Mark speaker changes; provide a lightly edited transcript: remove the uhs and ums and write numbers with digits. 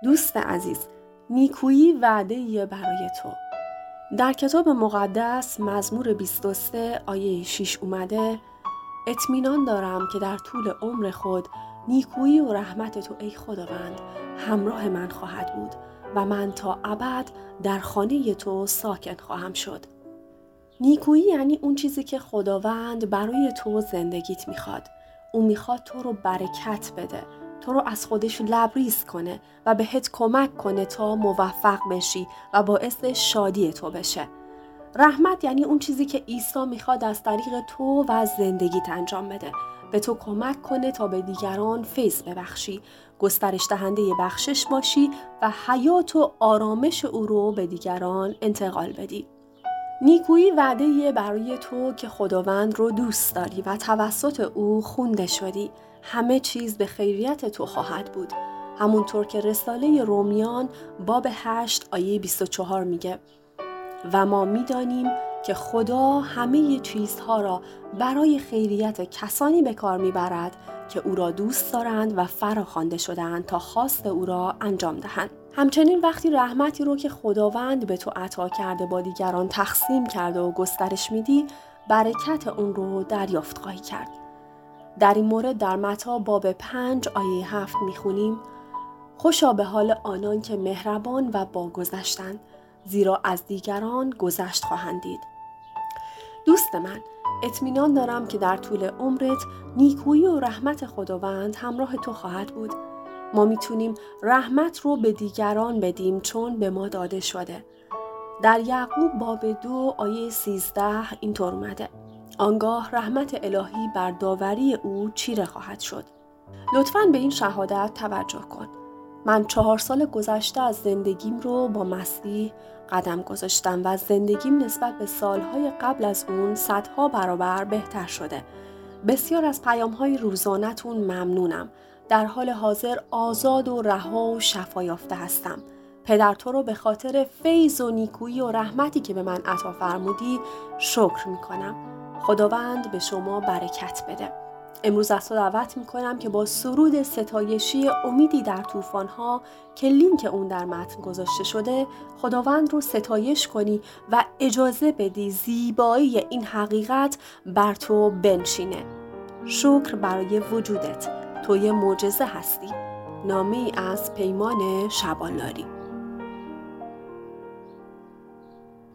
Speaker 1: دوست عزیز، نیکویی وعده‌ای برای تو. در کتاب مقدس مزمور 23 آیه 6 اومده: اطمینان دارم که در طول عمر خود نیکویی و رحمت تو ای خداوند همراه من خواهد بود و من تا ابد در خانه تو ساکن خواهم شد. نیکویی یعنی اون چیزی که خداوند برای تو زندگیت میخواد. اون میخواد تو رو برکت بده، تو رو از خودش لبریز کنه و بهت کمک کنه تا موفق بشی و باعث شادی تو بشه. رحمت یعنی اون چیزی که عیسی میخواد از طریق تو و زندگیت انجام بده، به تو کمک کنه تا به دیگران فیض ببخشی، گسترش دهنده بخشش باشی و حیات و آرامش او رو به دیگران انتقال بدی. نیکویی وعده‌ای برای تو که خداوند رو دوست داری و توسط او خونده شدی. همه چیز به خیریت تو خواهد بود. همونطور که رساله رومیان باب 8 آیه 24 میگه: و ما میدانیم که خدا همه چیزها را برای خیریت کسانی به کار میبرد که او را دوست دارند و فراخوانده شده‌اند تا خواست او را انجام دهند. همچنین وقتی رحمتی رو که خداوند به تو عطا کرده با دیگران تقسیم کرده و گسترش میدی، برکت اون رو دریافت خواهی کرد. در این مورد در متی باب 5 آیه 7 میخونیم: خوشا به حال آنان که مهربان و باگذشتند، زیرا از دیگران گذشت خواهند دید. دوست من، اطمینان دارم که در طول عمرت نیکویی و رحمت خداوند همراه تو خواهد بود. ما میتونیم رحمت رو به دیگران بدیم چون به ما داده شده. در یعقوب باب 2 آیه 13 اینطور اومده: آنگاه رحمت الهی بر داوری او چیره خواهد شد. لطفاً به این شهادت توجه کن. من 4 سال گذشته از زندگیم رو با مسیح قدم گذاشتم و زندگیم نسبت به سالهای قبل از اون صدها برابر بهتر شده. بسیار از پیام‌های روزانه‌تون ممنونم. در حال حاضر آزاد و رها و شفا یافته هستم. پدر تو رو به خاطر فیض و نیکویی و رحمتی که به من عطا فرمودی شکر می‌کنم. خداوند به شما برکت بده. امروز از تو دعوت میکنم که با سرود ستایشی امیدی در طوفان‌ها که لینک اون در متن گذاشته شده خداوند رو ستایش کنی و اجازه بدی زیبایی این حقیقت بر تو بنشینه. شکر برای وجودت، تو یه معجزه هستی. نامه‌ای از پیمان شبانلاری.